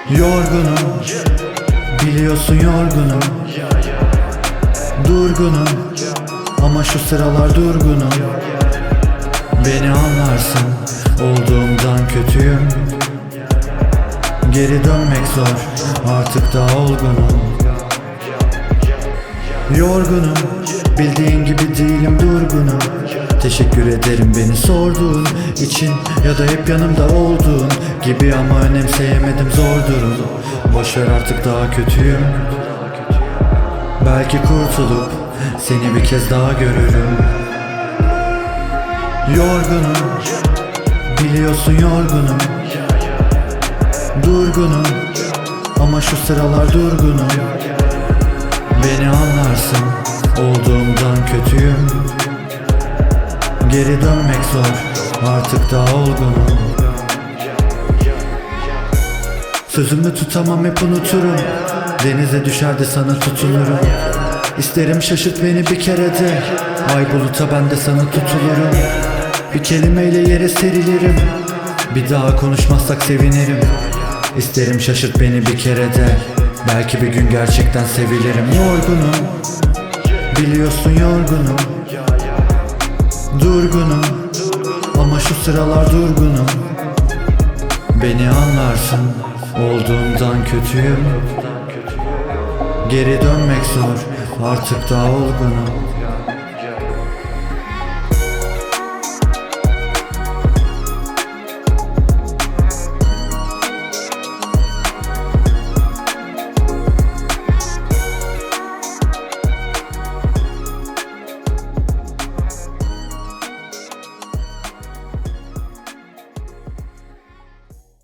Yorgunum, biliyorsun yorgunum. Durgunum, ama şu sıralar durgunum. Beni anlarsın, olduğumdan kötüyüm. Geri dönmek zor, artık daha olgunum. Yorgunum, bildiğin gibi değilim, durgunum. Teşekkür ederim beni sorduğun için, ya da hep yanımda olduğun gibi, ama önemseyemedim, zor durum. Boşver, artık daha kötüyüm. Belki kurtulup seni bir kez daha görürüm. Yorgunum, biliyorsun yorgunum. Durgunum, ama şu sıralar durgunum. Beni anlarsın, olduğumdan kötüyüm. Geri dönmek zor, artık daha olgunum. Sözümü tutamam, hep unuturum. Denize düşer de sana tutunurum. İsterim şaşırt beni bir kere de. Ay buluta, ben de sana tutulurum. Bir kelimeyle yere serilirim. Bir daha konuşmazsak sevinirim. İsterim şaşırt beni bir kere de. Belki bir gün gerçekten sevilirim. Yorgunum, biliyorsun yorgunum. Durgunum, ama şu sıralar durgunum. Beni anlarsın, olduğumdan kötüyüm. Geri dönmek zor, artık daha olgunum.